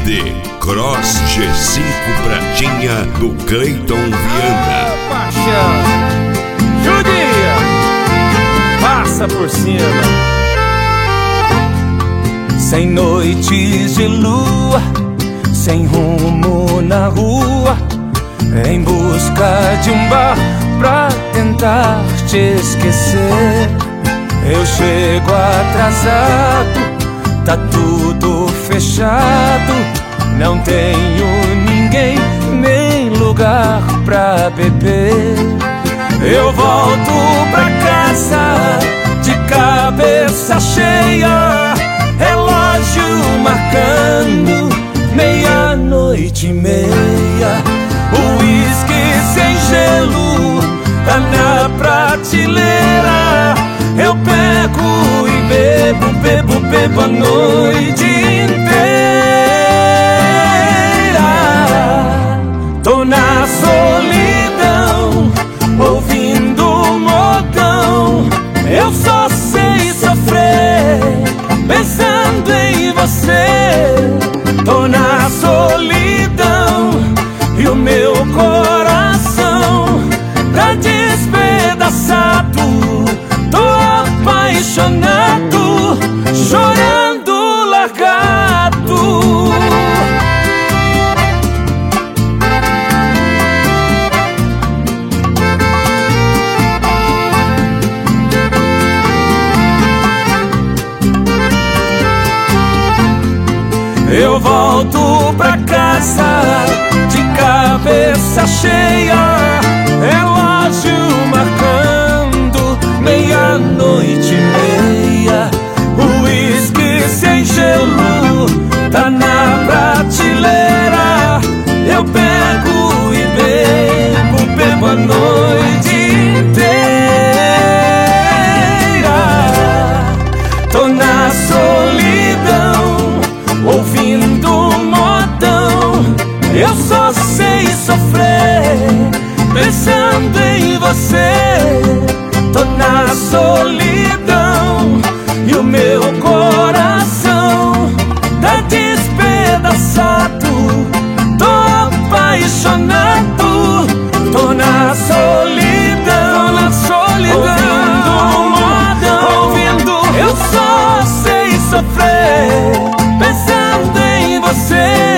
CD Cross G5 Pratinha do Cleiton Viana. Paixão, judia, passa por cima. Sem noites de lua, sem rumo na rua, em busca de um bar pra tentar te esquecer. Eu chego atrasado, tá tudo fechado, não tenho ninguém nem lugar pra beber. Eu volto pra casa de cabeça cheia, relógio marcando 00:30. O uísque sem gelo tá na prateleira. Eu pego e bebo, bebo, bebo a noite inteira. Tô na solidão, ouvindo modão. Eu só sei sofrer pensando em você. Tô na solidão e o meu coração tá despedaçado. Tô apaixonado, chorando largado. Eu volto pra casa de cabeça cheia, relógio marcando 00:30. O uísque sem gelo tá na prateleira. Eu pego e bebo, bebo a noite inteira. Tô na solidão, ouvindo modão. Eu só sei sofrer pensando em você. Tô na solidão e o meu coração tá despedaçado. Tô apaixonado, tô na solidão, ouvindo modão, ouvindo. Eu só sei sofrer pensando em você.